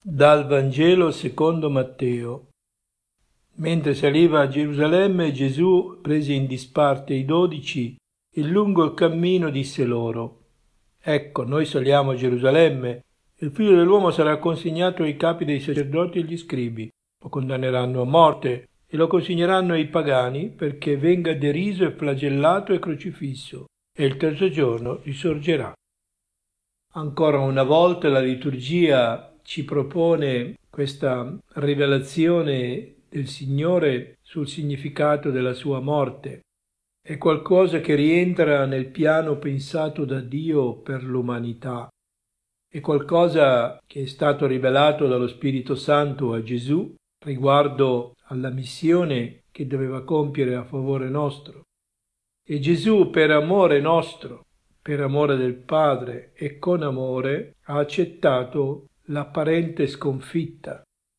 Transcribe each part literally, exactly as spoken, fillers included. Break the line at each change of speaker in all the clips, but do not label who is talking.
Dal Vangelo secondo Matteo. Mentre saliva a Gerusalemme, Gesù prese in disparte i dodici e lungo il cammino disse loro: Ecco, noi saliamo a Gerusalemme, e il figlio dell'uomo sarà consegnato ai capi dei sacerdoti e agli scribi. Lo condanneranno a morte e lo consegneranno ai pagani perché venga deriso e flagellato e crocifisso, e il terzo giorno risorgerà. Ancora una volta la liturgia ci propone questa rivelazione del Signore sul significato della sua morte. È qualcosa che rientra nel piano pensato da Dio per l'umanità. È qualcosa che è stato rivelato dallo Spirito Santo a Gesù riguardo alla missione che doveva compiere a favore nostro. E Gesù, per amore nostro, per amore del Padre e con amore, ha accettato l'apparente sconfitta.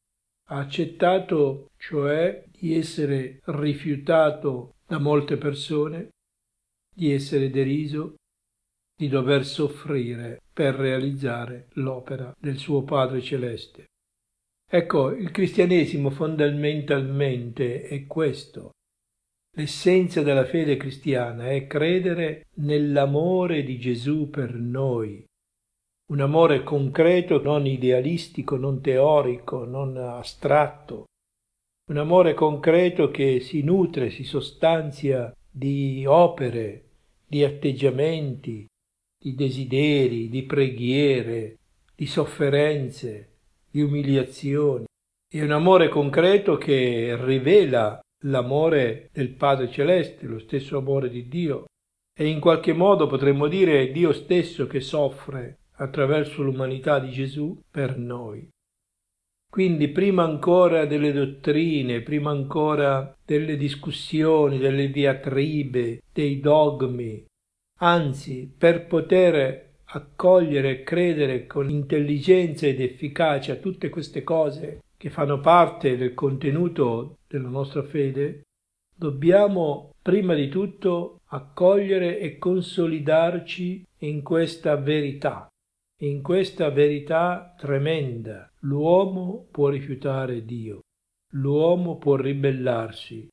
Ha accettato, cioè, di essere rifiutato da molte persone, di essere deriso, di dover soffrire per realizzare l'opera del suo Padre Celeste. Ecco, il cristianesimo fondamentalmente è questo. L'essenza della fede cristiana è credere nell'amore di Gesù per noi, un amore concreto, non idealistico, non teorico, non astratto, un amore concreto che si nutre, si sostanzia di opere, di atteggiamenti, di desideri, di preghiere, di sofferenze, di umiliazioni. È un amore concreto che rivela l'amore del Padre Celeste, lo stesso amore di Dio, e in qualche modo potremmo dire è Dio stesso che soffre attraverso l'umanità di Gesù per noi. Quindi prima ancora delle dottrine, prima ancora delle discussioni, delle diatribe, dei dogmi, anzi per poter accogliere e credere con intelligenza ed efficacia tutte queste cose che fanno parte del contenuto della nostra fede, dobbiamo prima di tutto accogliere e consolidarci in questa verità, in questa verità tremenda. L'uomo può rifiutare Dio, l'uomo può ribellarsi,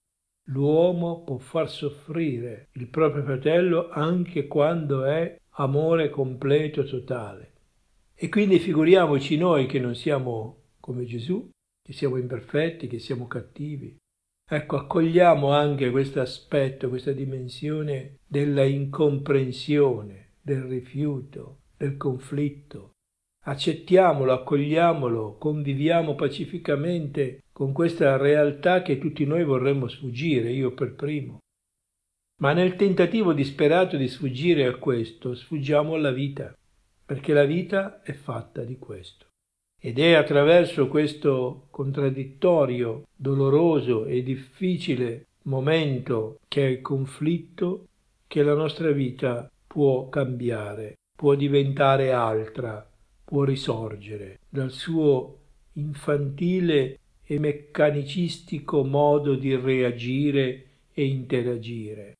l'uomo può far soffrire il proprio fratello anche quando è amore completo, totale. E quindi figuriamoci noi che non siamo come Gesù, che siamo imperfetti, che siamo cattivi. Ecco, accogliamo anche questo aspetto, questa dimensione della incomprensione, del rifiuto, del conflitto. Accettiamolo, accogliamolo, conviviamo pacificamente con questa realtà che tutti noi vorremmo sfuggire, io per primo. Ma nel tentativo disperato di sfuggire a questo, sfuggiamo alla vita, perché la vita è fatta di questo. Ed è attraverso questo contraddittorio, doloroso e difficile momento che è il conflitto che la nostra vita può cambiare, può diventare altra, può risorgere dal suo infantile e meccanicistico modo di reagire e interagire.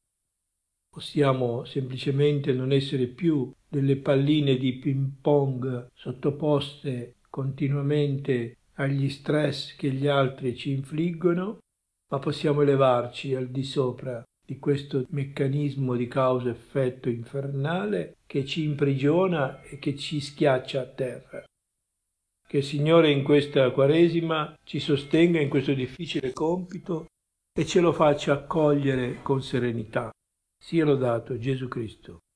Possiamo semplicemente non essere più delle palline di ping pong sottoposte continuamente agli stress che gli altri ci infliggono, ma possiamo elevarci al di sopra di questo meccanismo di causa-effetto infernale che ci imprigiona e che ci schiaccia a terra. Che il Signore in questa Quaresima ci sostenga in questo difficile compito e ce lo faccia accogliere con serenità. Sia lodato Gesù Cristo.